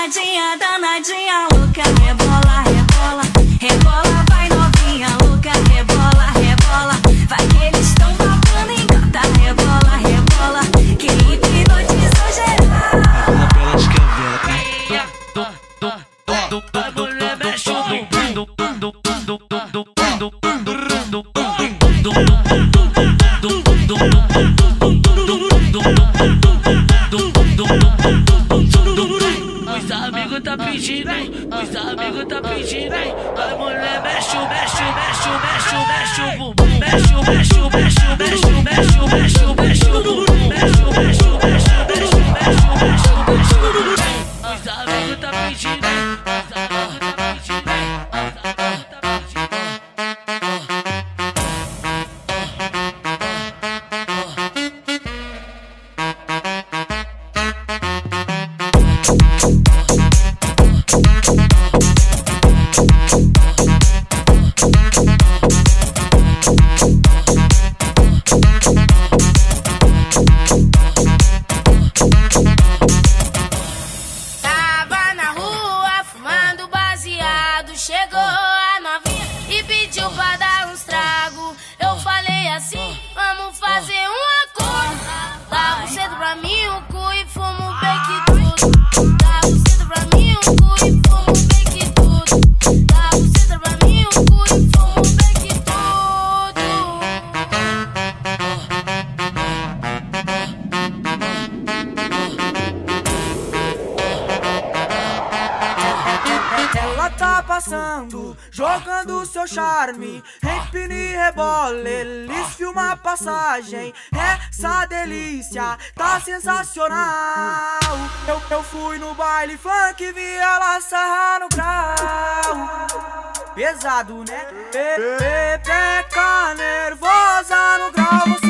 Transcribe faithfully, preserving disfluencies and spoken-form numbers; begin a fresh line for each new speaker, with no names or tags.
danadinha, danadinha, louca. Rebola, rebola, rebola, vai novinha, louca. Rebola, rebola, vai que eles estão babando, engata. Rebola, rebola, que hipnotizou geral.
Na pela de caveta.
A mulher mexe o bumbum. Os amigos tá pedindo, os amigos tá pedindo. A mulher mexe, mexe, mexe, mexe, mexe o bumbum. Mexe, mexe, mexe, mexe, mexe, mexe, mexe o bumbum. Mexe, mexe, mexe, mexe, mexe, mexe, mexe o bumbum. Os amigos tá pedindo, os amigos tá pedindo, os amigos tá pedindo.
Chegou a novinha e pediu pra dar uns trago. Eu falei assim, vamos fazer um acordo. Dá um cedo pra mim o cu e fumo o bake tudo. Dá um cedo pra mim o cu e fumo o bake tudo. Dá um cedo pra mim o cu e fumo o bake tudo.
Ela tá passando, jogando seu charme, empina e rebola, eles filmam a passagem. Essa delícia tá sensacional. Eu, eu fui no baile funk, vi ela sarrar no grau. Pesado, né? Pepeca nervosa no grau.